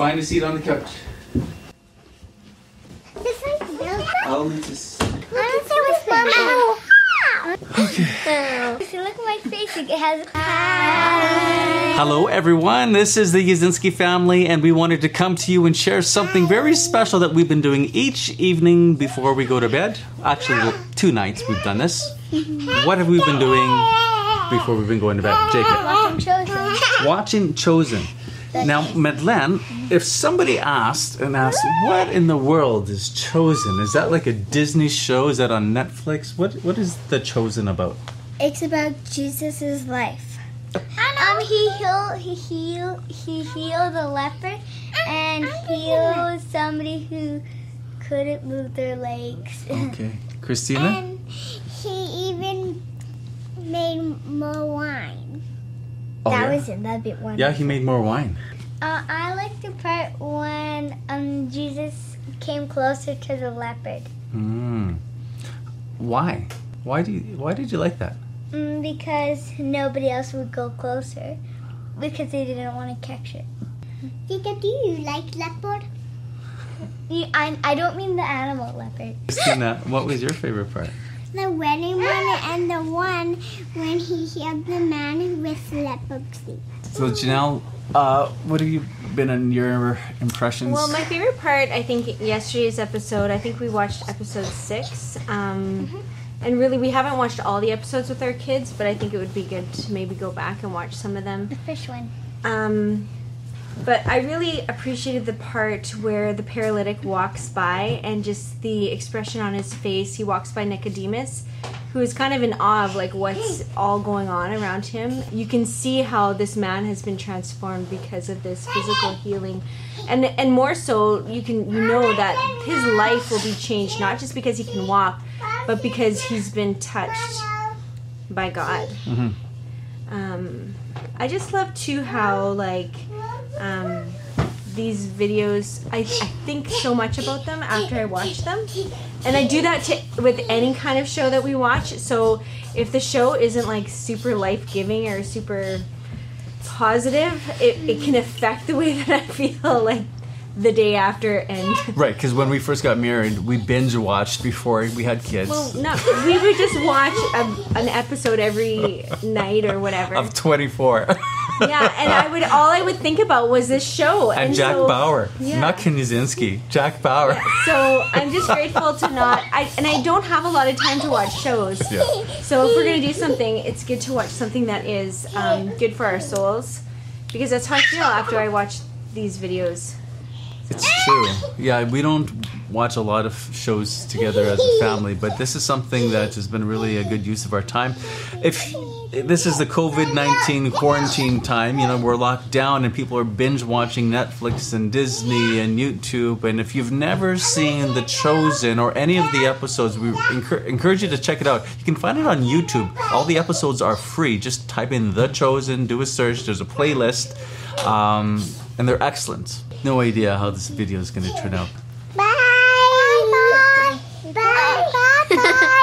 find a seat on the couch. I'll just... Okay. If you look at my face, it has... Hello everyone, this is the Yazinski family, and we wanted to come to you and share something very special that we've been doing each evening before we go to bed. Actually, 2 nights we've done this. What have we been doing before we've been going to bed? Jacob? Watching Chosen. Watching Chosen. Now, Madeleine, if somebody asked, what in the world is Chosen? Is that like a Disney show? Is that on Netflix? What is The Chosen about? It's about Jesus' life. He healed a leper and healed somebody who couldn't move their legs. Okay. Christina? And he even made more wine. Oh, That yeah? was it. That'd be one. Yeah, he made more wine. I like the part when Jesus came closer to the leopard. Why? Why did you like that? Because nobody else would go closer. Because they didn't want to catch it. Jacob, do you like leopard? I don't mean the animal leopard. Christina, what was your favorite part? The wedding one and the one when he healed the man with leprosy. So Janelle, what have you been in your impressions? Well, my favorite part, I think, yesterday's episode, I think we watched episode 6. And really, we haven't watched all the episodes with our kids, but I think it would be good to maybe go back and watch some of them. The fish one. But I really appreciated the part where the paralytic walks by and just the expression on his face. He walks by Nicodemus, who is kind of in awe of like what's all going on around him. You can see how this man has been transformed because of this physical healing. And more so, you know that his life will be changed, not just because he can walk, but because he's been touched by God. I just love too how like these videos, I think so much about them after I watch them, and I do that with any kind of show that we watch. So if the show isn't like super life-giving or super positive, it can affect the way that I feel like the day after. And Right, because when we first got married, we binge watched before we had kids. well, no, we would just watch an episode every night or whatever. Of 24. Yeah, and all I would think about was this show. And Jack so, Bauer. Yeah. Not Ken Yazinski. Jack Bauer. So I'm just grateful to I don't have a lot of time to watch shows. Yeah. So if we're going to do something, it's good to watch something that is good for our souls. Because that's how I feel after I watch these videos. It's true. Yeah, we don't watch a lot of shows together as a family, but this is something that has been really a good use of our time. If this is the COVID-19 quarantine time, we're locked down and people are binge watching Netflix and Disney and YouTube, and if you've never seen The Chosen or any of the episodes, we encourage you to check it out. You can find it on YouTube. All the episodes are free. Just type in The Chosen, do a search, there's a playlist, and they're excellent. No idea how this video is going to turn out. Bye. Bye. Bye. Bye. Bye.